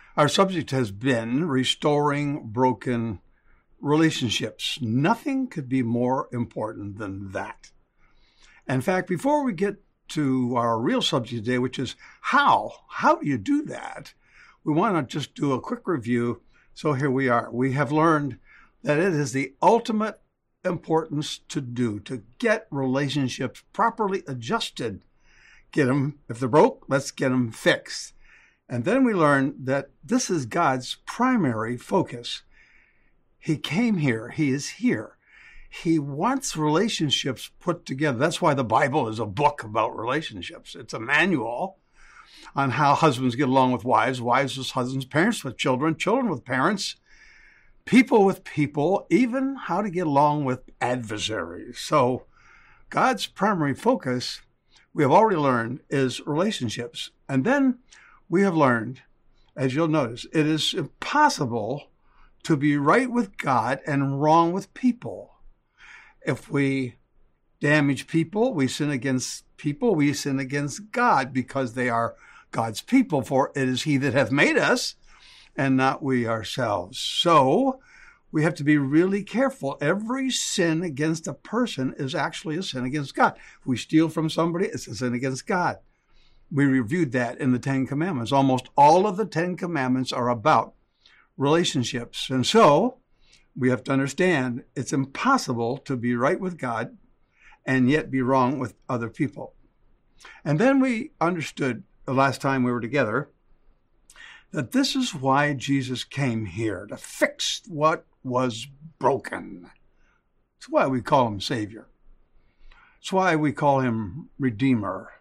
Our subject has been restoring broken relationships. Nothing could be more important than that. In fact, before we get to our real subject today, which is how do you do that? We want to just do a quick review. So here we are. We have learned that it is the ultimate importance to do to get relationships properly adjusted. Get them, if they're broke, let's get them fixed. And then we learned that this is God's primary focus. He came here. He is here. He wants relationships put together. That's why the Bible is a book about relationships. It's a manual on how husbands get along with wives, wives with husbands, parents with children, children with parents, people with people, even how to get along with adversaries. So God's primary focus, we have already learned, is relationships. And then we have learned, as you'll notice, it is impossible to be right with God and wrong with people. If we damage people, we sin against people, we sin against God because they are God's people, for it is He that hath made us and not we ourselves. So we have to be really careful. Every sin against a person is actually a sin against God. If we steal from somebody, it's a sin against God. We reviewed that in the Ten Commandments. Almost all of the Ten Commandments are about relationships. And so we have to understand it's impossible to be right with God and yet be wrong with other people. And then we understood the last time we were together that this is why Jesus came here, to fix what was broken. That's why we call Him Savior. That's why we call Him Redeemer.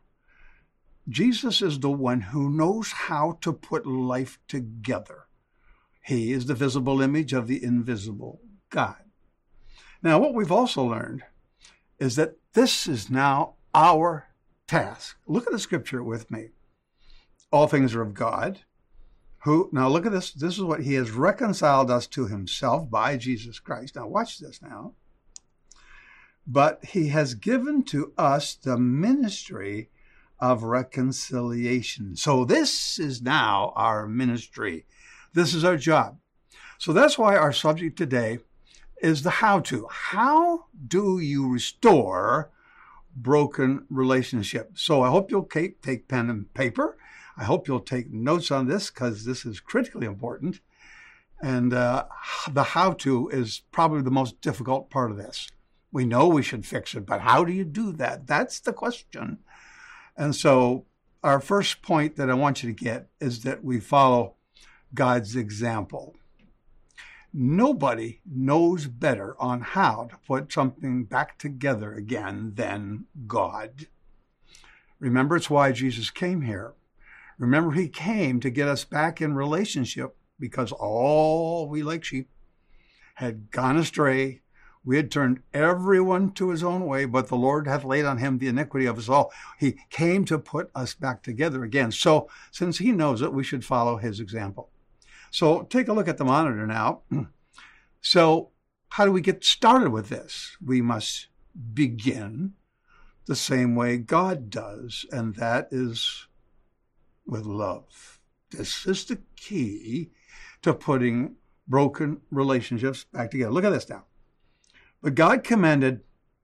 Jesus is the one who knows how to put life together. He is the visible image of the invisible God. Now, what we've also learned is that this is now our task. Look at the scripture with me. All things are of God, who, now look at this. This is what He has reconciled us to Himself by Jesus Christ. Now, watch this now. But He has given to us the ministry of reconciliation. So this is now our ministry. This is our job. So that's why our subject today is the how-to. How do you restore broken relationships? So I hope you'll take pen and paper. I hope you'll take notes on this because this is critically important. And the how-to is probably the most difficult part of this. We know we should fix it, but how do you do that? That's the question. And so our first point that I want you to get is that we follow God's example. Nobody knows better on how to put something back together again than God. Remember, it's why Jesus came here. Remember, He came to get us back in relationship because all we like sheep had gone astray. We had turned everyone to his own way, but the Lord hath laid on Him the iniquity of us all. He came to put us back together again. So since He knows it, we should follow His example. So take a look at the monitor now. So how do we get started with this? We must begin the same way God does, and that is with love. This is the key to putting broken relationships back together. Look at this now. But God commended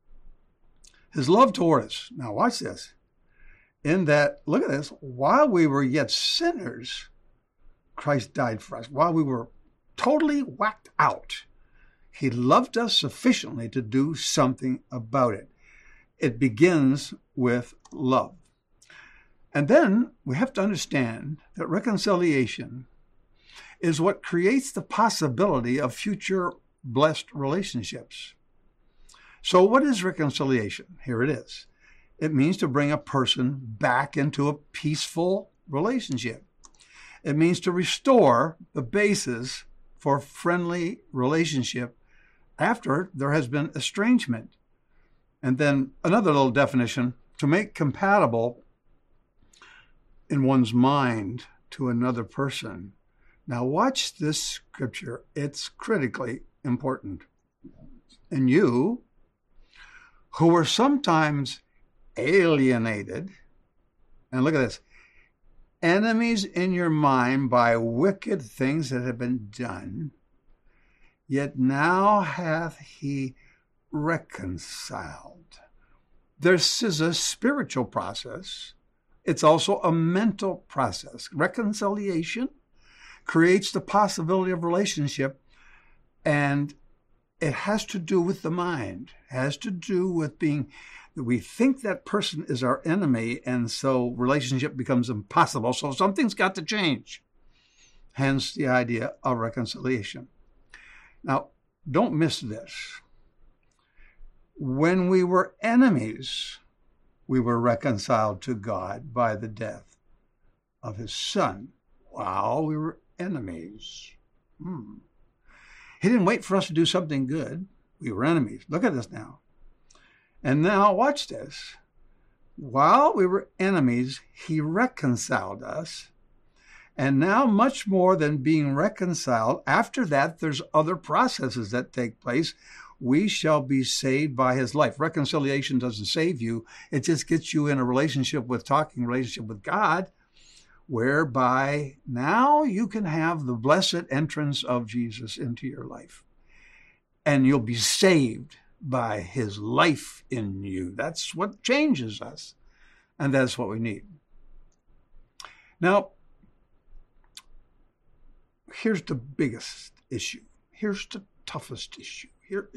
His love toward us. Now watch this. In that, look at this, while we were yet sinners, Christ died for us. While we were totally whacked out, He loved us sufficiently to do something about it. It begins with love. And then we have to understand that reconciliation is what creates the possibility of future blessed relationships. So what is reconciliation? Here it is. It means to bring a person back into a peaceful relationship. It means to restore the basis for friendly relationship after there has been estrangement. And then another little definition, to make compatible in one's mind to another person. Now watch this scripture. It's critically important. And you, who were sometimes alienated, and look at this, enemies in your mind by wicked things that have been done, yet now hath he reconciled. This is a spiritual process. It's also a mental process. Reconciliation creates the possibility of relationship, and it has to do with the mind. It has to do with we think that person is our enemy, and so relationship becomes impossible. So something's got to change. Hence the idea of reconciliation. Now, don't miss this. When we were enemies, we were reconciled to God by the death of his Son while we were enemies. He didn't wait for us to do something good. We were enemies. Look at this now. And now watch this. While we were enemies, he reconciled us. And now, much more than being reconciled, after that, there's other processes that take place. We shall be saved by his life. Reconciliation doesn't save you. It just gets you in a relationship with God, whereby now you can have the blessed entrance of Jesus into your life. And you'll be saved by his life in you. That's what changes us. And that's what we need. Now, here's the biggest issue. Here's the toughest issue. Here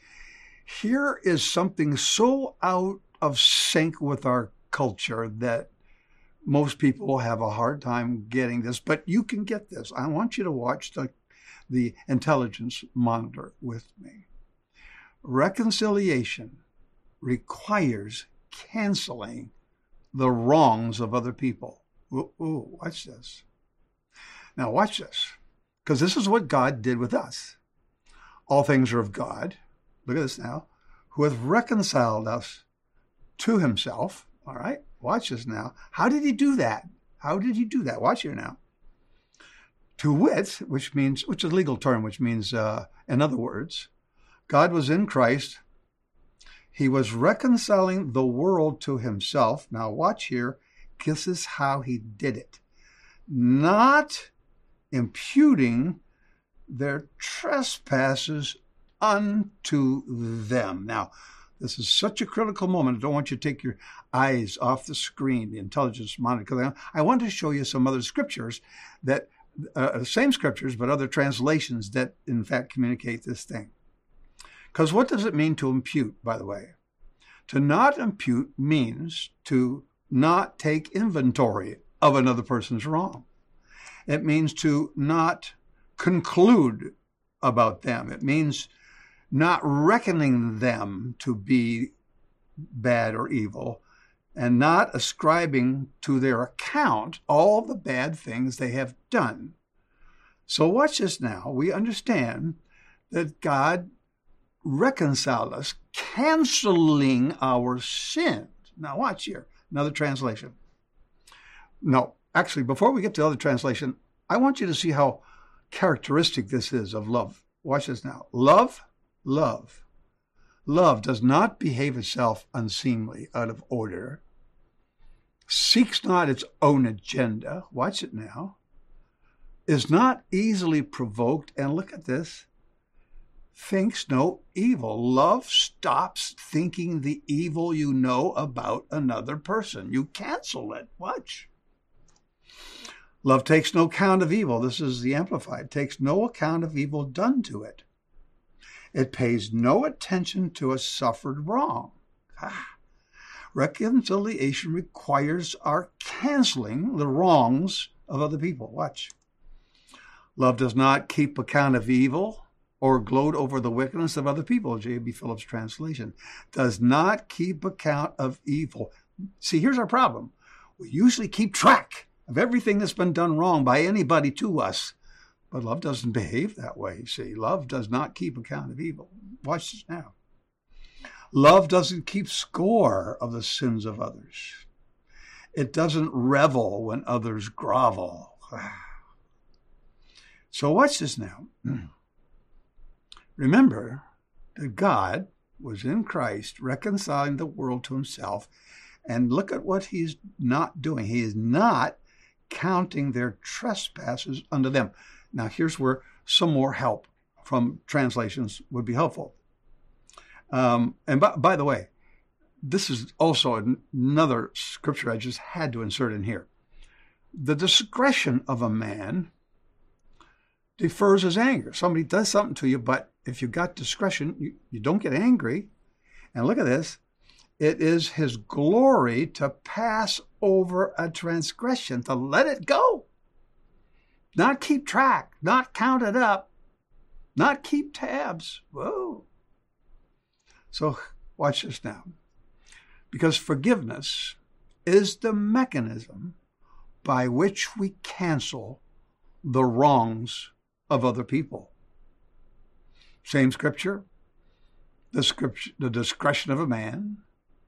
is something so out of sync with our culture that most people have a hard time getting this, but you can get this. I want you to watch the intelligence monitor with me. Reconciliation requires canceling the wrongs of other people. Ooh, watch this. Now watch this, because this is what God did with us. All things are of God. Look at this now. Who hath reconciled us to himself. All right. Watch this now. How did he do that? Watch here now. To wit, which is a legal term, which means, in other words, God was in Christ. He was reconciling the world to himself. Now watch here. This is how he did it. Not imputing their trespasses unto them. Now, this is such a critical moment. I don't want you to take your eyes off the screen, the intelligence monitor, because I want to show you some other scriptures that, same scriptures, but other translations that, in fact, communicate this thing. Because what does it mean to impute, by the way? To not impute means to not take inventory of another person's wrong. It means to not conclude about them. It means not reckoning them to be bad or evil, and not ascribing to their account all the bad things they have done. So watch this now. We understand that God reconciled us, canceling our sins. Now watch here, another translation. No, actually, before we get to the other translation, I want you to see how characteristic this is of love. Watch this now. Love does not behave itself unseemly, out of order, seeks not its own agenda. Watch it now. Is not easily provoked, and look at this, thinks no evil. Love stops thinking the evil you know about another person. You cancel it. Watch. Love takes no account of evil. This is the Amplified. Takes no account of evil done to it. It pays no attention to a suffered wrong. Reconciliation requires our canceling the wrongs of other people. Watch. Love does not keep account of evil or gloat over the wickedness of other people. J.B. Phillips' translation. Does not keep account of evil. See, here's our problem. We usually keep track of everything that's been done wrong by anybody to us. But love doesn't behave that way. See, love does not keep account of evil. Watch this now. Love doesn't keep score of the sins of others. It doesn't revel when others grovel. So watch this now. Remember that God was in Christ reconciling the world to himself. And look at what he's not doing. He is not counting their trespasses unto them. Now, here's where some more help from translations would be helpful. And by the way, this is also another scripture I just had to insert in here. The discretion of a man defers his anger. Somebody does something to you, but if you've got discretion, you don't get angry. And look at this. It is his glory to pass over a transgression, to let it go. Not keep track, not count it up, not keep tabs. Whoa. So watch this now. Because forgiveness is the mechanism by which we cancel the wrongs of other people. Same scripture. The discretion of a man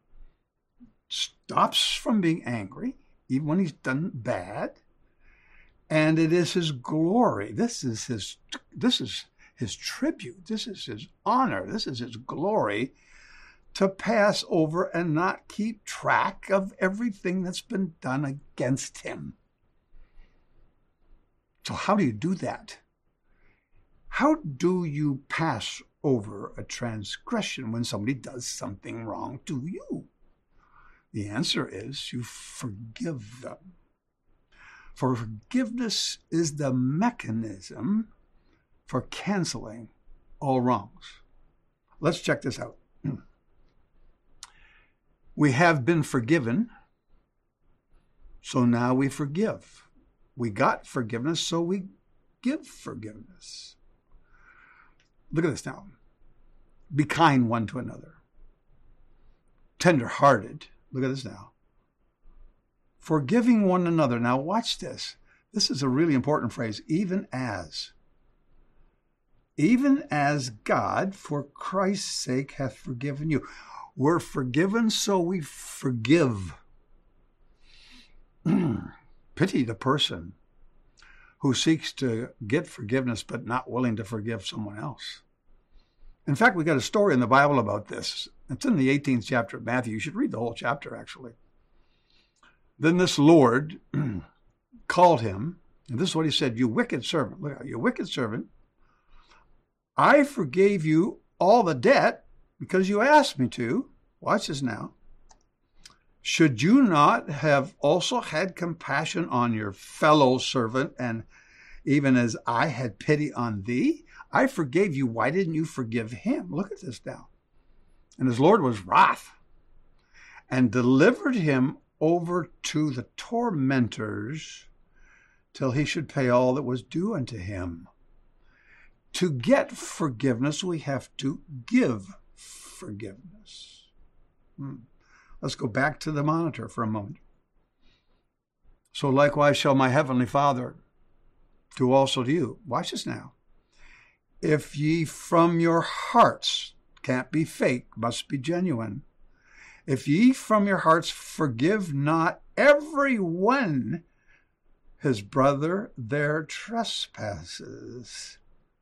stops from being angry, even when he's done bad. And it is his glory. This is his tribute. This is his honor. This is his glory to pass over and not keep track of everything that's been done against him. So how do you do that? How do you pass over a transgression when somebody does something wrong to you? The answer is you forgive them. For forgiveness is the mechanism for canceling all wrongs. Let's check this out. We have been forgiven, so now we forgive. We got forgiveness, so we give forgiveness. Look at this now. Be kind one to another. Tender-hearted. Look at this now. Forgiving one another. Now watch this. This is a really important phrase. Even as God, for Christ's sake, hath forgiven you. We're forgiven, so we forgive. Pity the person who seeks to get forgiveness but not willing to forgive someone else. In fact, we got a story in the Bible about this. It's in the 18th chapter of Matthew. You should read the whole chapter, actually. Then this Lord called him, and this is what he said, you wicked servant. Look, you wicked servant. I forgave you all the debt because you asked me to. Watch this now. Should you not have also had compassion on your fellow servant, and even as I had pity on thee? I forgave you. Why didn't you forgive him? Look at this now. And his Lord was wroth and delivered him over to the tormentors till he should pay all that was due unto him. To get forgiveness, we have to give forgiveness. Let's go back to the monitor for a moment. So likewise shall my heavenly Father do also to you. Watch this now. If ye from your hearts, can't be fake, must be genuine. If ye from your hearts forgive not every one his brother their trespasses.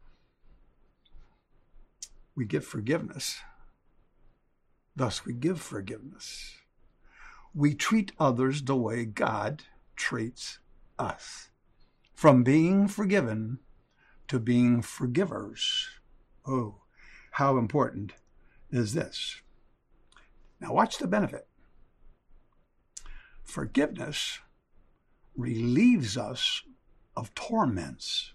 We get forgiveness. Thus we give forgiveness. We treat others the way God treats us. From being forgiven to being forgivers. Oh, how important is this? Now watch the benefit. Forgiveness relieves us of torments.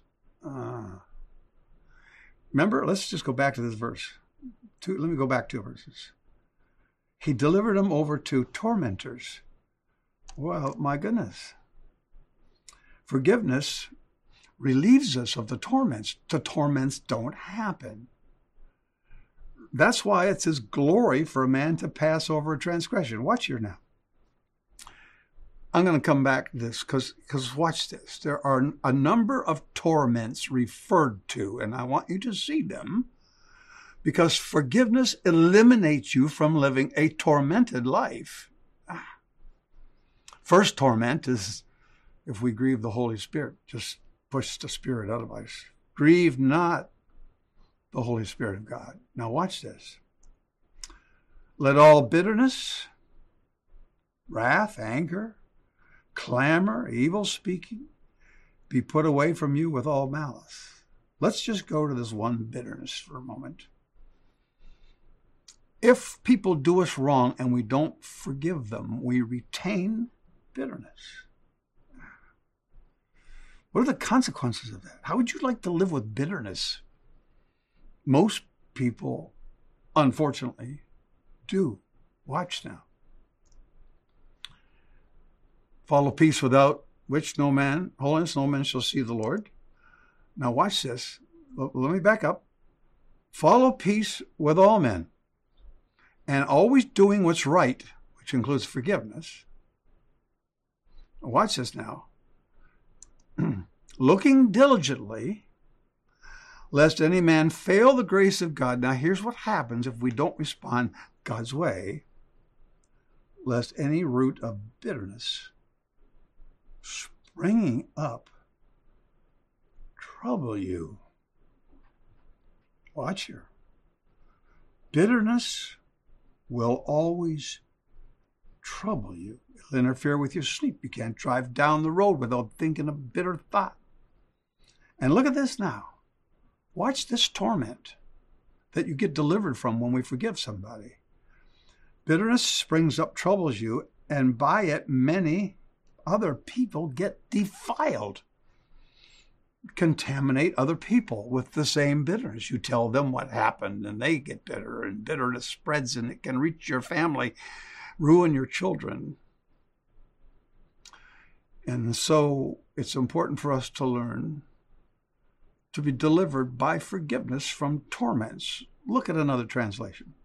Remember, let's just go back to this verse. Let me go back 2 verses. He delivered them over to tormentors. Well, my goodness. Forgiveness relieves us of the torments. The torments don't happen. That's why it's his glory for a man to pass over a transgression. Watch here now. I'm going to come back to this because watch this. There are a number of torments referred to, and I want you to see them because forgiveness eliminates you from living a tormented life. First torment is if we grieve the Holy Spirit, just push the Spirit out of us. Grieve not the Holy Spirit of God. Now watch this. Let all bitterness, wrath, anger, clamor, evil speaking be put away from you with all malice. Let's just go to this one bitterness for a moment. If people do us wrong and we don't forgive them, we retain bitterness. What are the consequences of that? How would you like to live with bitterness? Most people, unfortunately, do. Watch now. Follow peace, without which holiness, no man shall see the Lord. Now watch this. Let me back up. Follow peace with all men, and always doing what's right, which includes forgiveness. Watch this now. Looking diligently, lest any man fail the grace of God. Now here's what happens if we don't respond God's way. Lest any root of bitterness springing up trouble you. Watch here. Bitterness will always trouble you. It'll interfere with your sleep. You can't drive down the road without thinking a bitter thought. And look at this now. Watch this torment that you get delivered from when we forgive somebody. Bitterness springs up, troubles you, and by it many other people get defiled. Contaminate other people with the same bitterness. You tell them what happened and they get bitter, and bitterness spreads and it can reach your family, ruin your children. And so it's important for us to learn to be delivered by forgiveness from torments. Look at another translation.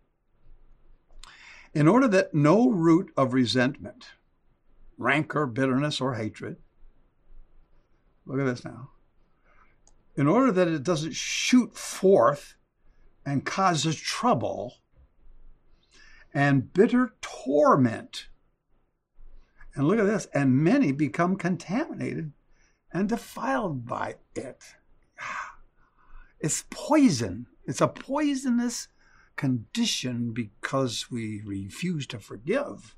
In order that no root of resentment, rancor, bitterness, or hatred, look at this now. In order that it doesn't shoot forth and causes trouble and bitter torment. And look at this. And many become contaminated and defiled by it. It's poison. It's a poisonous condition because we refuse to forgive.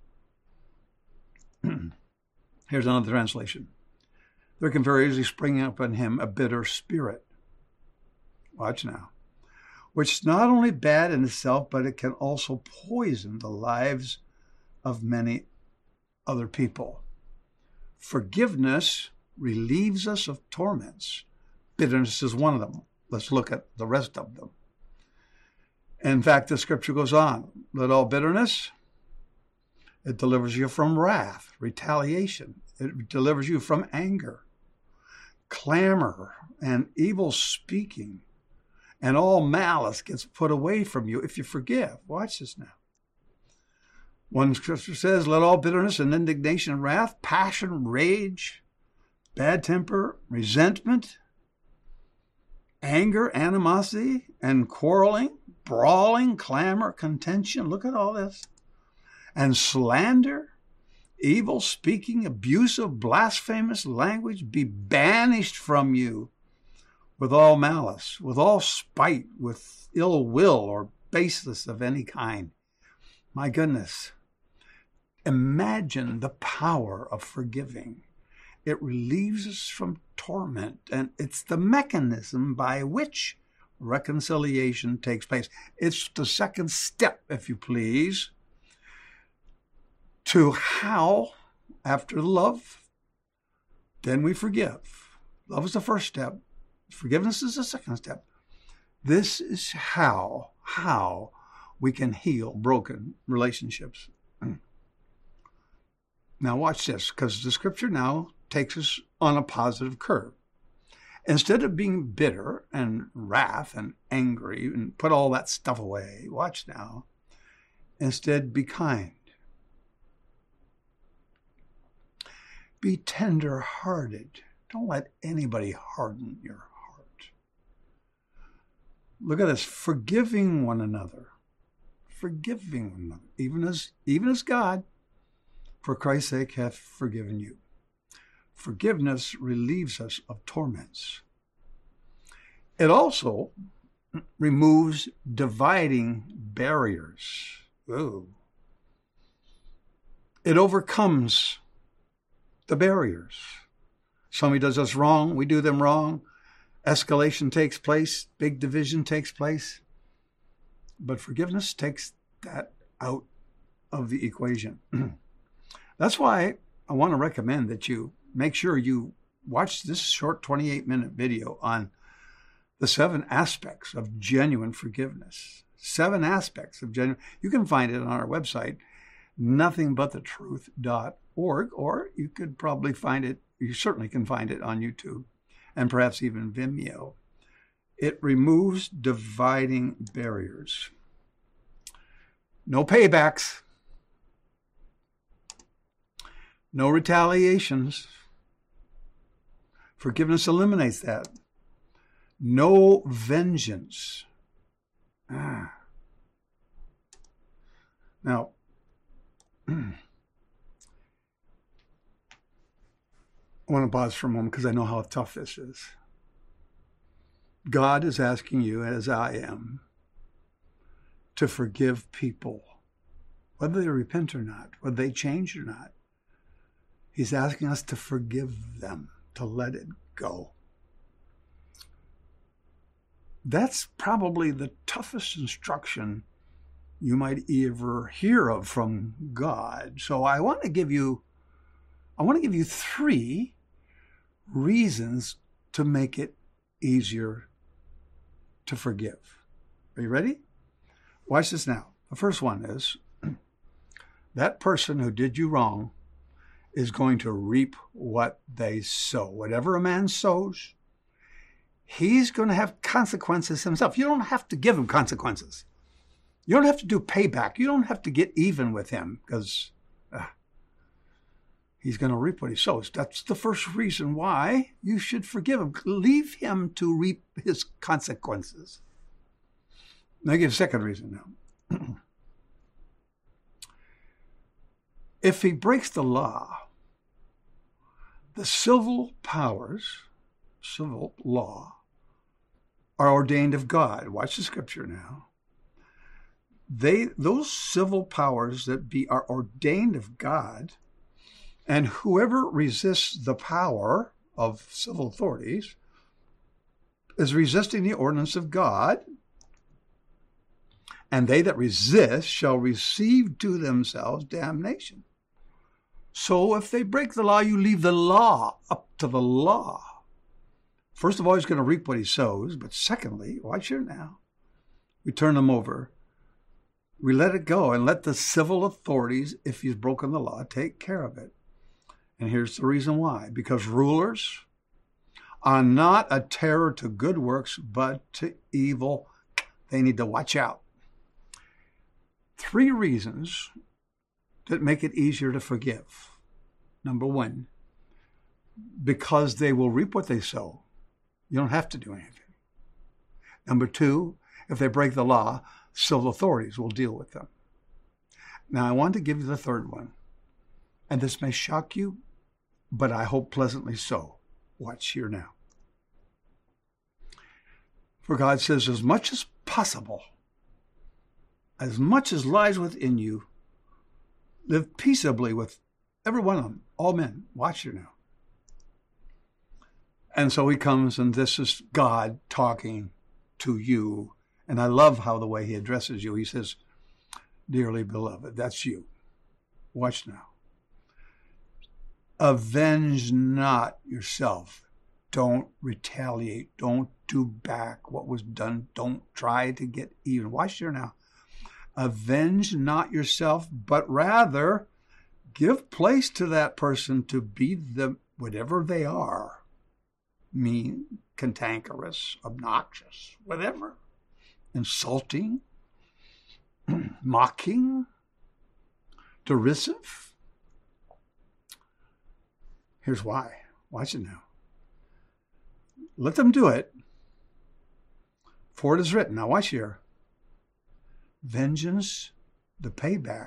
Here's another translation. There can very easily spring up in him a bitter spirit. Watch now. Which is not only bad in itself, but it can also poison the lives of many other people. Forgiveness relieves us of torments. Bitterness is one of them. Let's look at the rest of them. In fact, the scripture goes on. Let all bitterness, it delivers you from wrath, retaliation. It delivers you from anger, clamor, and evil speaking. And all malice gets put away from you if you forgive. Watch this now. One scripture says, let all bitterness and indignation and wrath, passion, rage, bad temper, resentment, anger, animosity, and quarreling, brawling, clamor, contention. Look at all this. And slander, evil speaking, abusive, blasphemous language be banished from you with all malice, with all spite, with ill will or baseness of any kind. My goodness. Imagine the power of forgiving. It relieves us from torment, and it's the mechanism by which reconciliation takes place. It's the second step, if you please, to how, after love, then we forgive. Love is the first step. Forgiveness is the second step. This is how we can heal broken relationships. Now watch this, because the scripture now takes us on a positive curve. Instead of being bitter and wrath and angry and put all that stuff away, watch now. Instead, be kind. Be tender-hearted. Don't let anybody harden your heart. Look at this, forgiving one another. Forgiving one another, even as God, for Christ's sake, hath forgiven you. Forgiveness relieves us of torments. It also removes dividing barriers. Ooh. It overcomes the barriers. Somebody does us wrong, we do them wrong. Escalation takes place, big division takes place. But forgiveness takes that out of the equation. That's why I want to recommend that you make sure you watch this short 28-minute video on the 7 aspects of genuine forgiveness. 7 aspects of genuine. You can find it on our website, nothingbuthetruth.org, or you could probably find it, you certainly can find it on YouTube and perhaps even Vimeo. It removes dividing barriers. No paybacks. No retaliations. Forgiveness eliminates that. No vengeance. Now, I want to pause for a moment because I know how tough this is. God is asking you, as I am, to forgive people, whether they repent or not, whether they change or not. He's asking us to forgive them, to let it go. That's probably the toughest instruction you might ever hear of from God. So I want to give you 3 reasons to make it easier to forgive. Are you ready? Watch this now. The first one is that person who did you wrong is going to reap what they sow. Whatever a man sows, he's going to have consequences himself. You don't have to give him consequences. You don't have to do payback. You don't have to get even with him because he's going to reap what he sows. That's the first reason why you should forgive him. Leave him to reap his consequences. Now, I'll give a second reason now. If he breaks the law, the civil powers, civil law, are ordained of God. Watch the scripture now. Those civil powers that are ordained of God, and whoever resists the power of civil authorities is resisting the ordinance of God, and they that resist shall receive to themselves damnation. So if they break the law, you leave the law up to the law. First of all, he's going to reap what he sows, but secondly, watch here now, we turn them over. We let it go and let the civil authorities, if he's broken the law, take care of it. And here's the reason why. Because rulers are not a terror to good works, but to evil. They need to watch out. 3 reasons that make it easier to forgive. Number 1, because they will reap what they sow. You don't have to do anything. Number 2, if they break the law, civil authorities will deal with them. Now, I want to give you the third one. And this may shock you, but I hope pleasantly so. Watch here now. For God says, as much as possible, as much as lies within you, live peaceably with every one of them, all men. Watch here now. And so he comes, and this is God talking to you. And I love how the way he addresses you. He says, dearly beloved, that's you. Watch now. Avenge not yourself. Don't retaliate. Don't do back what was done. Don't try to get even. Watch here now. Avenge not yourself, but rather give place to that person to be the whatever they are. Mean, cantankerous, obnoxious, whatever. Insulting, mocking, derisive. Here's why. Watch it now. Let them do it, for it is written. Now watch here. Vengeance, the payback,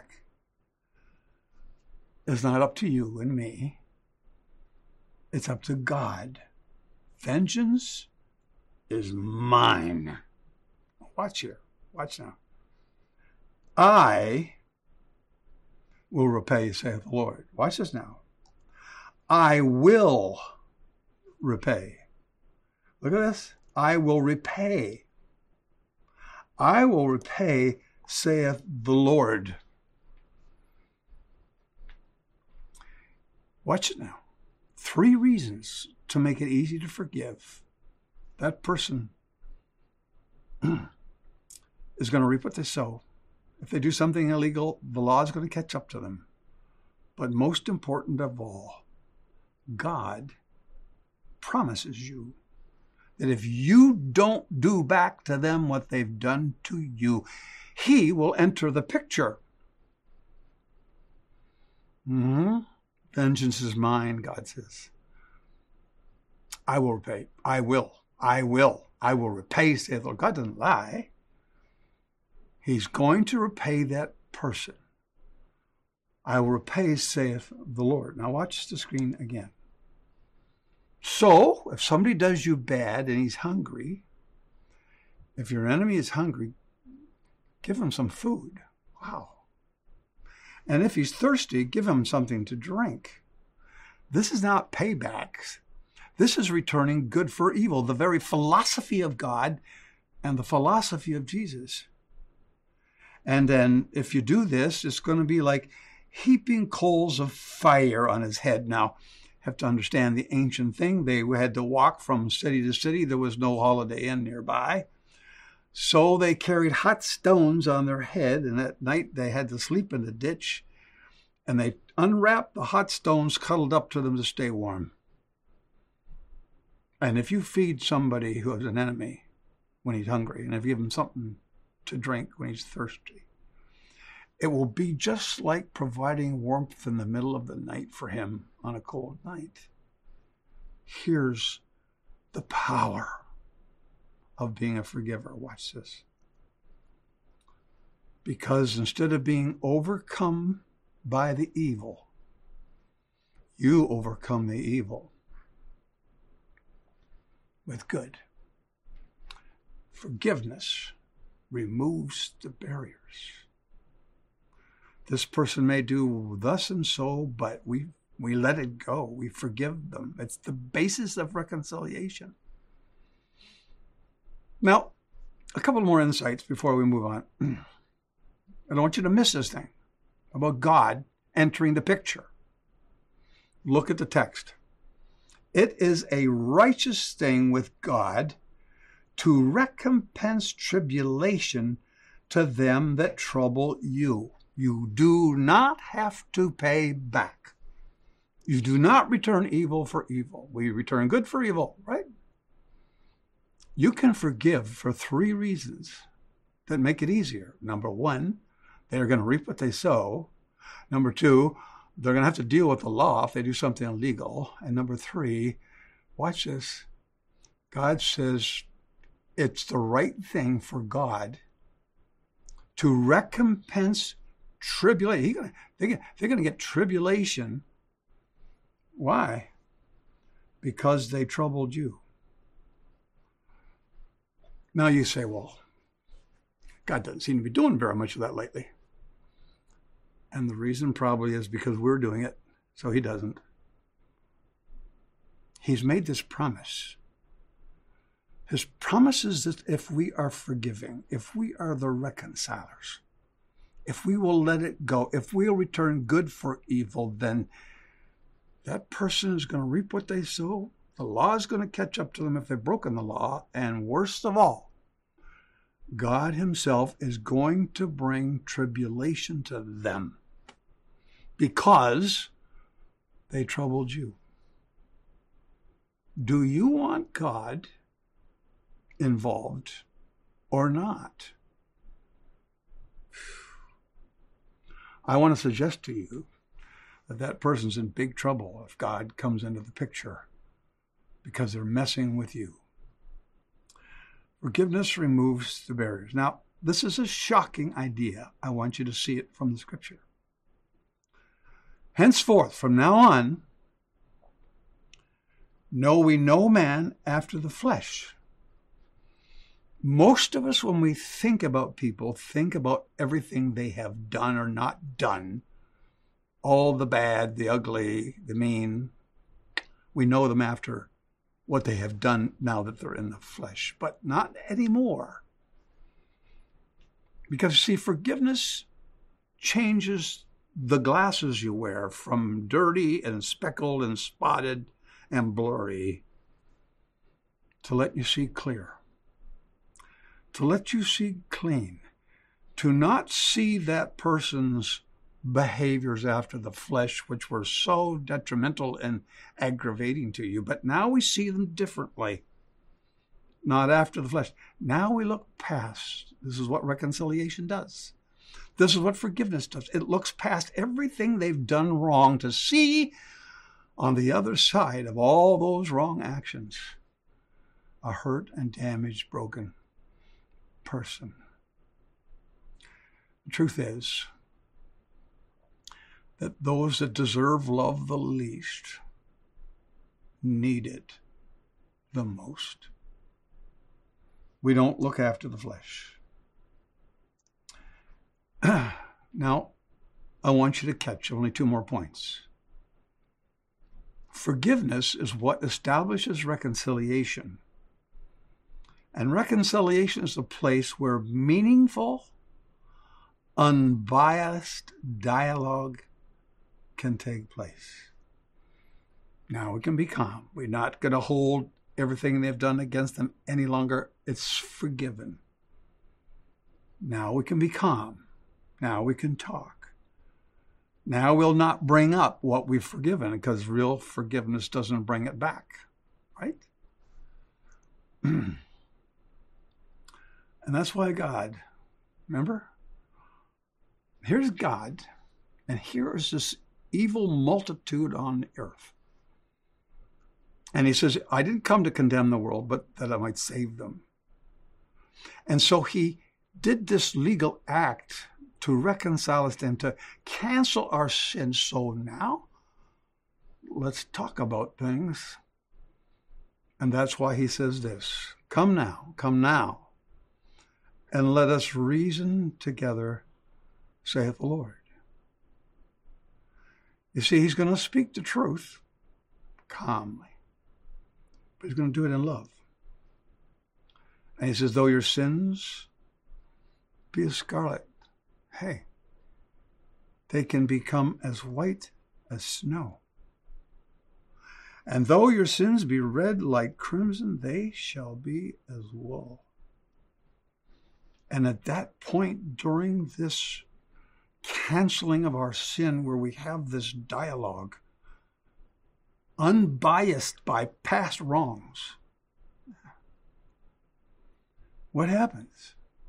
is not up to you and me. It's up to God. Vengeance is mine. Watch here. Watch now. I will repay, saith the Lord. Watch this now. I will repay. Look at this. I will repay. I will repay, saith the Lord. Watch it now. 3 reasons to make it easy to forgive. That person is going to reap what they sow. If they do something illegal, the law is going to catch up to them. But most important of all, God promises you that if you don't do back to them what they've done to you, He will enter the picture. Vengeance is mine, God says. I will repay. I will repay, saith the Lord. God doesn't lie. He's going to repay that person. I will repay, saith the Lord. Now watch the screen again. So, if somebody does you bad and he's hungry, if your enemy is hungry, give him some food. Wow. And if he's thirsty, give him something to drink. This is not payback. This is returning good for evil, the very philosophy of God and the philosophy of Jesus. And then if you do this, it's going to be like heaping coals of fire on his head. Now, have to understand the ancient thing. They had to walk from city to city. There was no Holiday Inn nearby. So they carried hot stones on their head, and at night they had to sleep in the ditch, and they unwrapped the hot stones cuddled up to them to stay warm. And if you feed somebody who is an enemy when he's hungry, and if you give him something to drink when he's thirsty, it will be just like providing warmth in the middle of the night for him on a cold night. Here's the power of being a forgiver. Watch this. Because instead of being overcome by the evil, you overcome the evil with good. Forgiveness removes the barriers. This person may do thus and so, but we let it go. We forgive them. It's the basis of reconciliation. Now, a couple more insights before we move on. I don't want you to miss this thing about God entering the picture. Look at the text. It is a righteous thing with God to recompense tribulation to them that trouble you. You do not have to pay back. You do not return evil for evil. We return good for evil, right? You can forgive for 3 reasons that make it easier. Number 1, they're going to reap what they sow. Number 2, they're going to have to deal with the law if they do something illegal. And number 3, watch this. God says it's the right thing for God to recompense tribulation. They're going to get tribulation. Why? Because they troubled you. Now you say, well, God doesn't seem to be doing very much of that lately. And the reason probably is because we're doing it, so He doesn't. He's made this promise. His promise is that if we are forgiving, if we are the reconcilers, if we will let it go, if we'll return good for evil, then that person is going to reap what they sow. The law is going to catch up to them if they've broken the law. And worst of all, God Himself is going to bring tribulation to them because they troubled you. Do you want God involved or not? I want to suggest to you that that person's in big trouble if God comes into the picture because they're messing with you. Forgiveness removes the barriers. Now, this is a shocking idea. I want you to see it from the Scripture. Henceforth, from now on, know we no man after the flesh. Most of us, when we think about people, think about everything they have done or not done. All the bad, the ugly, the mean, We know them after what they have done now that they're in the flesh, but not anymore. Because, see, forgiveness changes the glasses you wear from dirty and speckled and spotted and blurry to let you see clear, to let you see clean, to not see that person's behaviors after the flesh, which were so detrimental and aggravating to you. But now we see them differently, not after the flesh. Now we look past. This is what reconciliation does. This is what forgiveness does. It looks past everything they've done wrong to see on the other side of all those wrong actions a hurt and damaged, broken person. The truth is that those that deserve love the least need it the most. We don't look after the flesh. Now, I want you to catch only 2 more points. Forgiveness is what establishes reconciliation. And reconciliation is a place where meaningful, unbiased dialogue can take place. Now we can be calm. We're not going to hold everything they've done against them any longer. It's forgiven. Now we can be calm. Now we can talk. Now we'll not bring up what we've forgiven, because real forgiveness doesn't bring it back, right? And that's why God, remember? Here's God, and here is this evil multitude on earth. And he says, I didn't come to condemn the world, but that I might save them. And so he did this legal act to reconcile us and to cancel our sins. So now, let's talk about things. And that's why he says this, come now, and let us reason together, saith the Lord. You see, he's going to speak the truth calmly, but he's going to do it in love. And he says, though your sins be as scarlet, hey, they can become as white as snow. And though your sins be red like crimson, they shall be as wool. And at that point, during this canceling of our sin, where we have this dialogue, unbiased by past wrongs, what happens?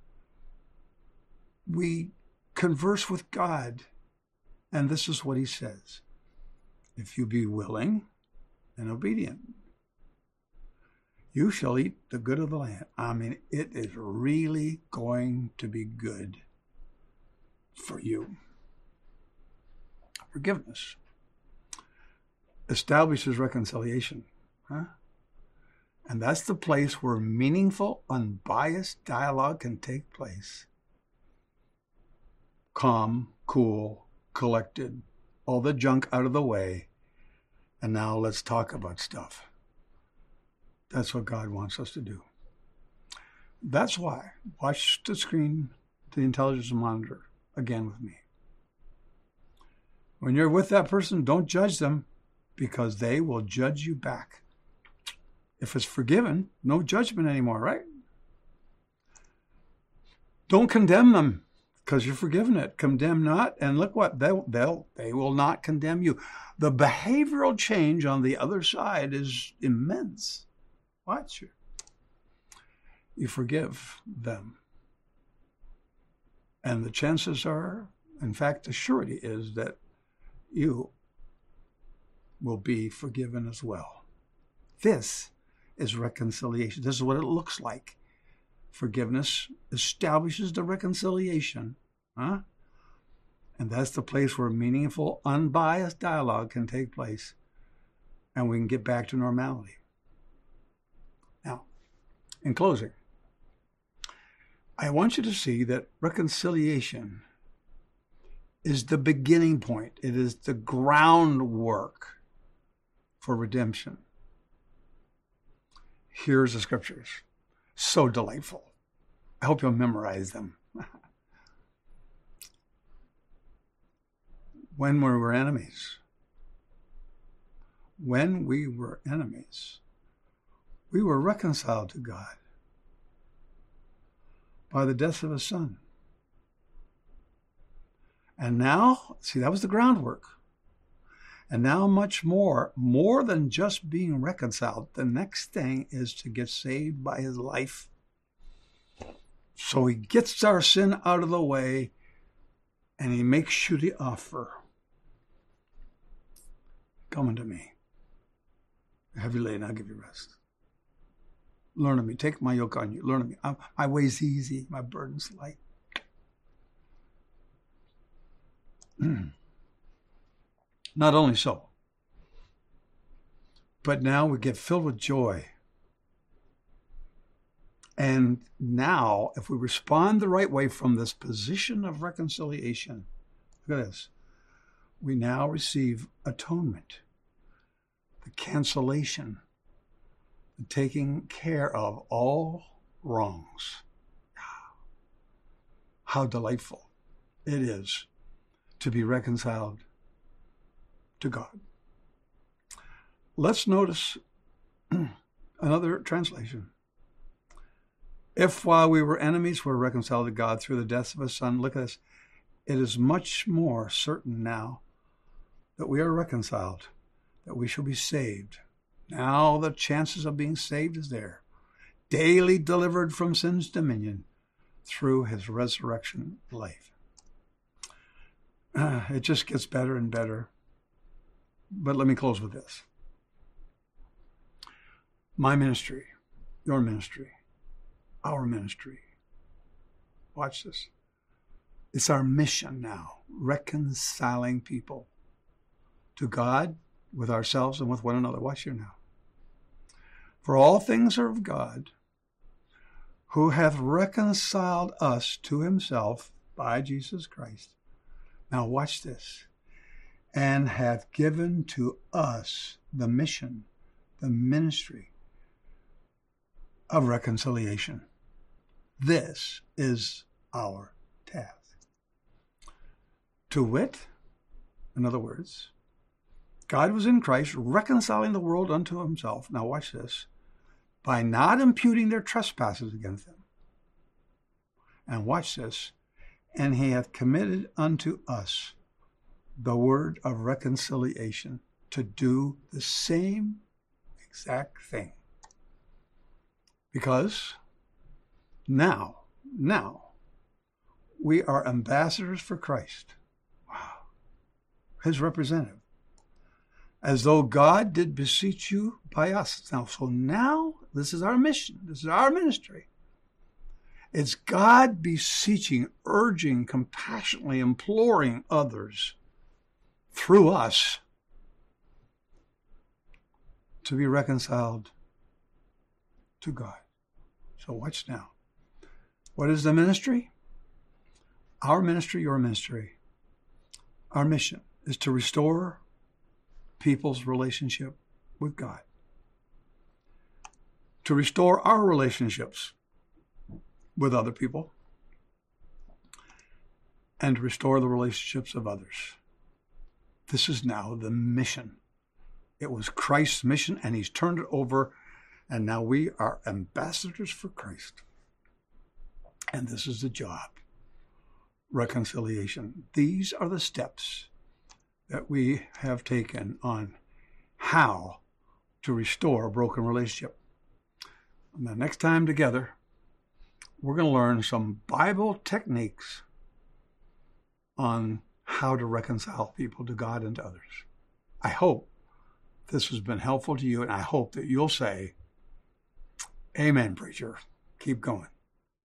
We converse with God, and this is what he says. If you be willing and obedient, you shall eat the good of the land. I mean, it is really going to be good for you. Forgiveness establishes reconciliation. And that's the place where meaningful, unbiased dialogue can take place. Calm, cool, collected, all the junk out of the way. And now let's talk about stuff. That's what God wants us to do. That's why, watch the screen, the intelligence monitor, again with me. When you're with that person, don't judge them, because they will judge you back. If it's forgiven, no judgment anymore, right? Don't condemn them, because you're forgiven it. Condemn not, and look what, they will not condemn you. The behavioral change on the other side is immense. Watch it. You forgive them. And the chances are, in fact, the surety is that you will be forgiven as well. This is reconciliation. This is what it looks like. Forgiveness establishes the reconciliation. And that's the place where meaningful, unbiased dialogue can take place, and we can get back to normality. Now, in closing, I want you to see that reconciliation is the beginning point. It is the groundwork for redemption. Here's the scriptures. So delightful. I hope you'll memorize them. When we were enemies, we were reconciled to God by the death of his Son. And now, see, that was the groundwork. And now much more than just being reconciled. The next thing is to get saved by his life. So he gets our sin out of the way and he makes you the offer. Come unto me. Heavy laden, I'll give you rest. Learn of me. Take my yoke on you. Learn of me. My way's easy. My burden's light. Not only so, but now we get filled with joy. And now, if we respond the right way from this position of reconciliation, look at this, we now receive atonement, the cancellation, the taking care of all wrongs. How delightful it is to be reconciled to God. Let's notice another translation. If while we were enemies, we're reconciled to God through the death of his Son, look at this, it is much more certain now that we are reconciled, that we shall be saved. Now the chances of being saved is there, daily delivered from sin's dominion through his resurrection life. It just gets better and better. But let me close with this. My ministry, your ministry, our ministry. Watch this. It's our mission now, reconciling people to God, with ourselves, and with one another. Watch here now. For all things are of God, who hath reconciled us to himself by Jesus Christ. Now watch this. And hath given to us the mission, the ministry of reconciliation. This is our task. To wit, in other words, God was in Christ reconciling the world unto himself. Now watch this. By not imputing their trespasses against them. And watch this. And he hath committed unto us the word of reconciliation, to do the same exact thing. Because now, we are ambassadors for Christ. Wow. His representative. As though God did beseech you by us. Now, this is our mission. This is our ministry. It's God beseeching, urging, compassionately imploring others through us to be reconciled to God. So watch now. What is the ministry? Our ministry, your ministry. Our mission is to restore people's relationship with God. To restore our relationships with other people. And to restore the relationships of others. This is now the mission. It was Christ's mission, and he's turned it over, and now we are ambassadors for Christ. And this is the job. Reconciliation. These are the steps that we have taken on how to restore a broken relationship. And the next time together, we're going to learn some Bible techniques on how to reconcile people to God and to others. I hope this has been helpful to you, and I hope that you'll say, Amen, preacher. Keep going.